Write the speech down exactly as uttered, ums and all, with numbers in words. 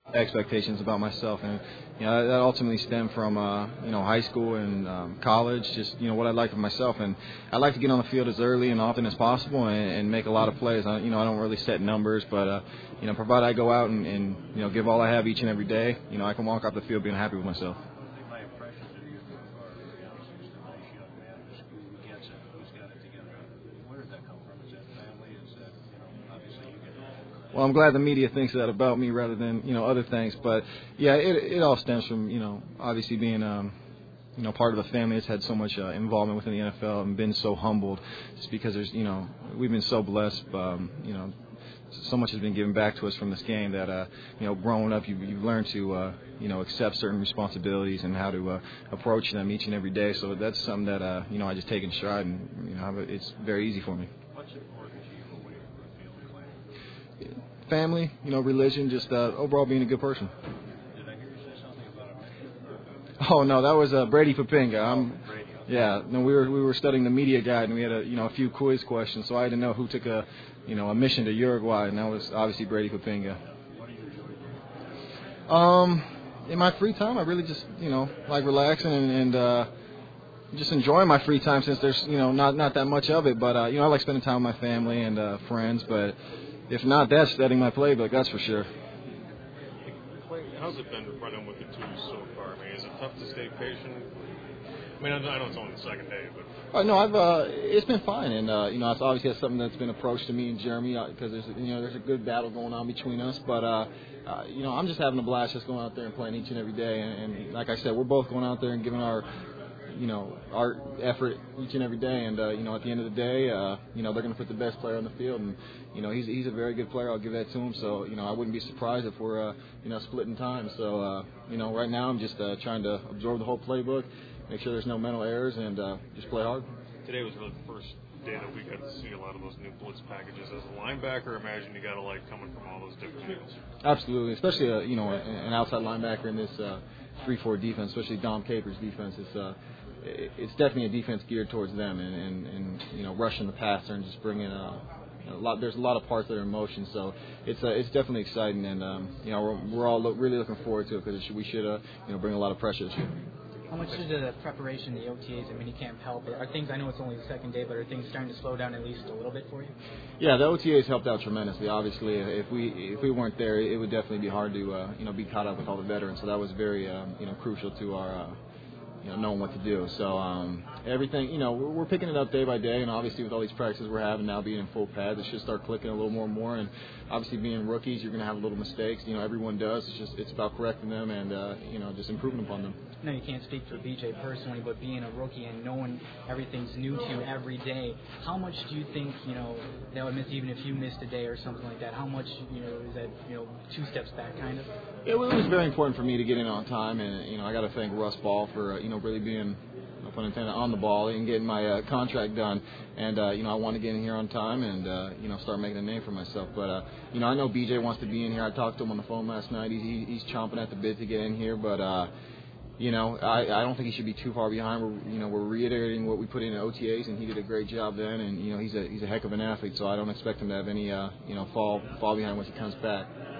expectations about myself, and you know that ultimately stemmed from uh, you know high school and um, college. Just you know what I like of myself, and I like to get on the field as early and often as possible, and, and make a lot of plays. I, you know I don't really set numbers, but uh, you know provided I go out and, and you know give all I have each and every day, you know I can walk off the field being happy with myself. Well, I'm glad the media thinks that about me rather than, you know, other things. But, yeah, it it all stems from, you know, obviously being, um, you know, part of a family that's had so much uh, involvement within the N F L and been so humbled just because there's, you know, we've been so blessed, um, you know, so much has been given back to us from this game that, uh, you know, growing up, you've, you've learned to, uh, you know, accept certain responsibilities and how to uh, approach them each and every day. So that's something that, uh, you know, I just take in stride, and, you know, it's very easy for me. Family, you know, religion, just uh, overall being a good person. Did I hear you say something about a mentor? Oh no, that was uh, Brady Papinga. I'm, yeah, no, we were we were studying the media guide, and we had a you know a few quiz questions, so I had to know who took a you know a mission to Uruguay, and that was obviously Brady Papinga. What do you enjoy doing? Um, in my free time, I really just you know like relaxing and, and uh, just enjoying my free time since there's you know not not that much of it, but uh, you know I like spending time with my family and uh, friends, but. If not that, studying my playbook, that's for sure. How's it been running with the twos so far? I mean, is it tough to stay patient? I mean, I know it's only the second day, but uh, no, I've uh, it's been fine, and uh, you know, it's obviously that's something that's been approached to me and Jeremy because there's you know there's a good battle going on between us. But uh, uh, you know, I'm just having a blast just going out there and playing each and every day. And, and like I said, we're both going out there and giving our you know, our effort each and every day. And, uh, you know, at the end of the day, uh, you know, they're going to put the best player on the field. And, you know, he's he's a very good player. I'll give that to him. So, you know, I wouldn't be surprised if we're, uh, you know, splitting time. So, uh, you know, right now I'm just uh, trying to absorb the whole playbook, make sure there's no mental errors, and uh, just play hard. Today was really the first day that we got to see a lot of those new blitz packages. As a linebacker, imagine you got to like coming from all those different angles. Absolutely, especially, uh, you know, an outside linebacker in this uh, three four defense, especially Dom Capers' defense. It's, uh, it's definitely a defense geared towards them, and, and, and you know, rushing the passer and just bringing a, a lot. There's a lot of parts that are in motion, so it's uh, it's definitely exciting, and um, you know, we're, we're all look, really looking forward to it because we should uh, you know bring a lot of pressure this year. How much did the preparation, the O T As and minicamp help? Are things, I know it's only the second day, but are things starting to slow down at least a little bit for you? Yeah, the O T As helped out tremendously. Obviously, if we if we weren't there, it would definitely be hard to uh, you know be caught up with all the veterans. So that was very um, you know crucial to our uh, you know knowing what to do. So um, everything you know we're, we're picking it up day by day, and obviously with all these practices we're having now being in full pads, it should start clicking a little more and more. And obviously being rookies, you're going to have little mistakes. You know everyone does. It's just it's about correcting them and uh, you know just improving upon them. I know you can't speak for B J personally, but being a rookie and knowing everything's new to you every day, how much do you think, you know, that would miss, even if you missed a day or something like that, how much, you know, is that, you know, two steps back kind of? It was, it was very important for me to get in on time, and, you know, I got to thank Russ Ball for, uh, you know, really being, no pun intended, on the ball and getting my uh, contract done. And, uh, you know, I want to get in here on time and, uh, you know, start making a name for myself. But, uh, you know, I know B J wants to be in here. I talked to him on the phone last night. He's, he, he's chomping at the bit to get in here, but, uh, You know, I, I don't think he should be too far behind. We're, you know, we're reiterating what we put in O T As, and he did a great job then. And you know, he's a he's a heck of an athlete, so I don't expect him to have any uh, you know fall fall behind once he comes back.